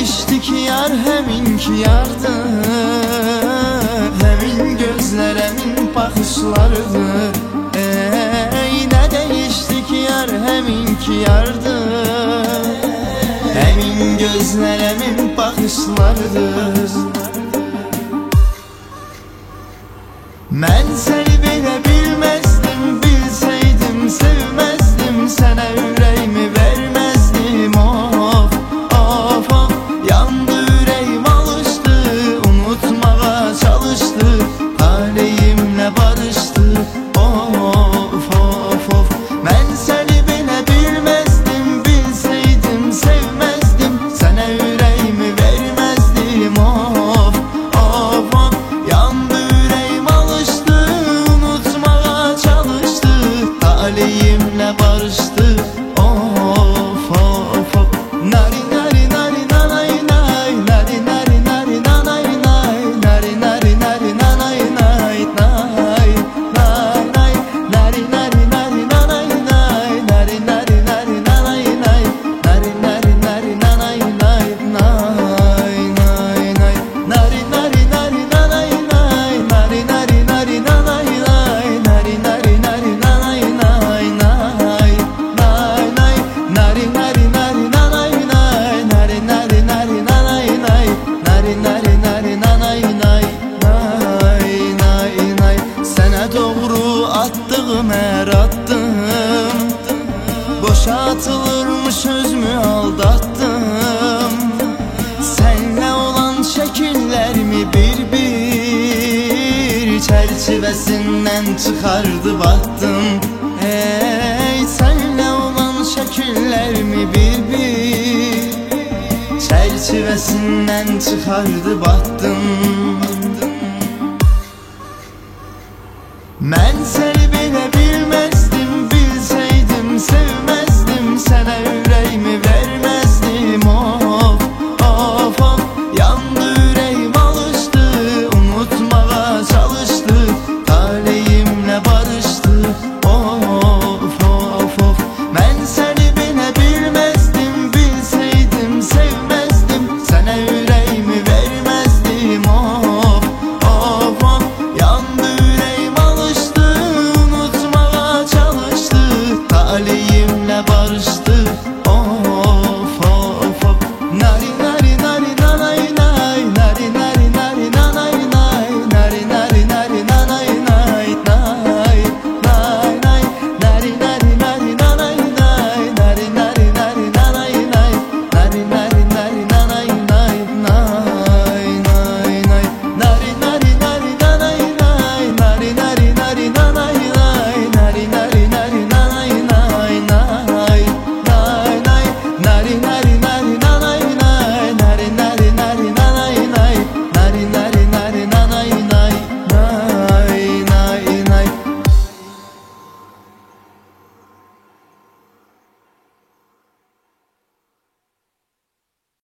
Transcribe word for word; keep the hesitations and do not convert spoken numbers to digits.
değişti ki yar, heminki yardı. Hemin gözler, hemin bakışlardı. Ey ne değişti ki yar, heminki yardı. Hemin gözler, hemin bakışlardı. Ben seni bile bilmezdim, bilseydim sevmezdim, sana yüreğimi vermezdim. Of of of, yandı yüreğim, alıştı, unutmaya çalıştı, talihimle barıştı. Of of of, ben seni bile bilmezdim, bilseydim sevmezdim, sana yüreğimi vermezdim. Of of of, yandı yüreğim, alıştı, unutmaya çalıştı, talihimle barıştı. Of of of, nari nari nari nanay nay, nari nari nari nanay nay, nari nari nari nanay nay nay nay nay, nari nari nari nanay nay, nari nari nari nanay nay, nari nari nari nanay nay nay nay nay, nari nari nari nanay nay, nari nari nari nanay nay, nari nari nari nanay nay nay nay nay, nari nari nari nanay nay, nari nari nari nanay nay, nari nari nari nanay nay nay nay nay. Sana doğru attığım her attım, boşa atılırmış sözümü aldattım. Seninle olan şekillerimi bir bir çerçevesinden çıkardı baktım. Hey, seninle olan şekillerimi bir bir çerçevesinden çıkardı baktım. Ben seni bile bil